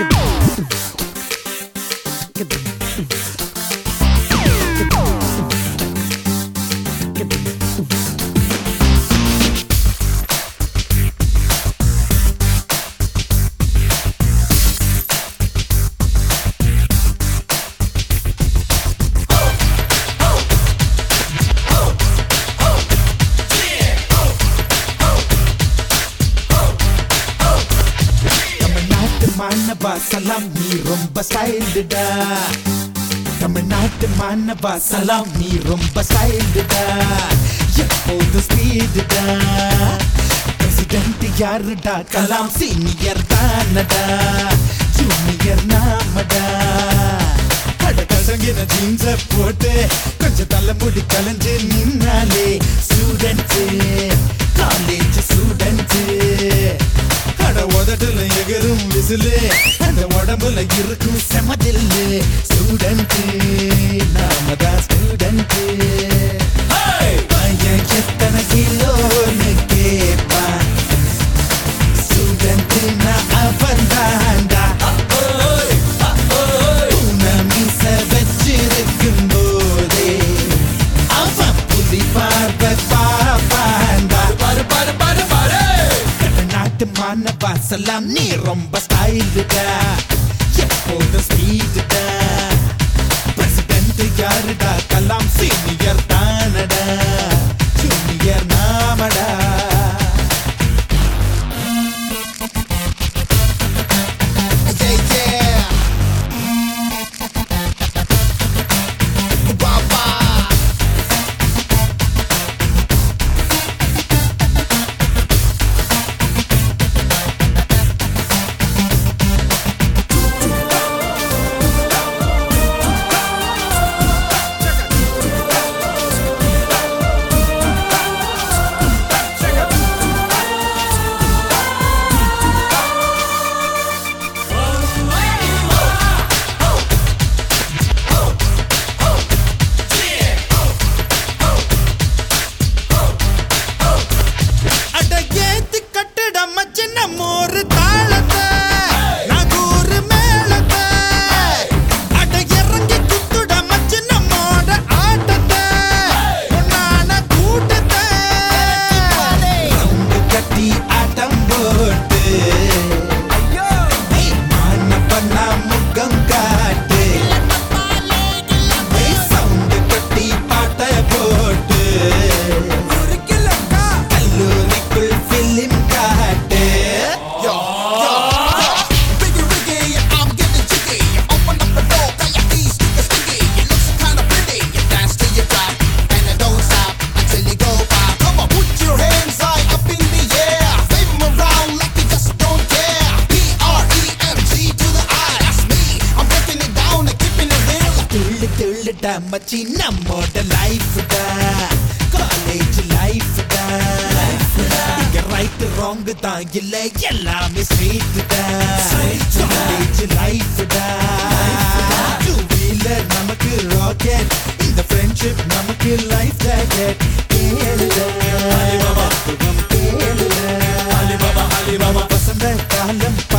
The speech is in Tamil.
மானவா சலாம் நீ ரொம்ப ஸ்டைல்டா தமிழ்நாட்டு மானவா சலாம் நீ ரொம்ப ஸ்டைல்டா எப்போது ஸ்பீடுடா பிரசிடென்ட் யாருடா கலாம் சீனியர் தானடா ஜூனியர் நாமடா கடகசங்கின ஜீன்ஸ போட்டு கொஞ்சம் தலைமுடி கலந்து நின்னாலே ஸ்டூடெண்ட் காலேஜ் ஸ்டூடெண்ட் உதட்டுல எகரும் விசிலு அந்த உடம்புல இருக்கும் செமதில்லு ஸ்டூடெண்ட் நாமதான் ஸ்டூடெண்ட் பையன் எத்தனை கிலோன்னு கேட்பான் ஸ்டூடெண்ட் நான் அவன் தாண்டா மீச வச்சிருக்கும் போதே அவன் புலி பார்வை பாப்பாண்டா பாரு பாரு பாரு பாரு மானவா சலாம் நீ ரொம்ப ஸ்டைல்டா எப்போது ஸ்பீடுடா பிரசிடென்ட் யாருடா கலாம் சீனியர் தானடா ஜூனியர் நாமடா மச்சி நம்மோட லைஃப்டா காலேஜ் லைஃப்டா இங்க ரைட் ராங் தான் இல்ல எல்லாமே ஸ்ட்ரெயிட்டா காலேஜ் லைஃப்டா டூ வீலர் நமக்கு ராக்கெட் இந்த ஃப்ரெண்ட்ஷிப் நமக்கு லைஃப் ஜாக்கெட் கேளுடா அலிபாபா கேளுடா அலிபாபா வசந்த காலம்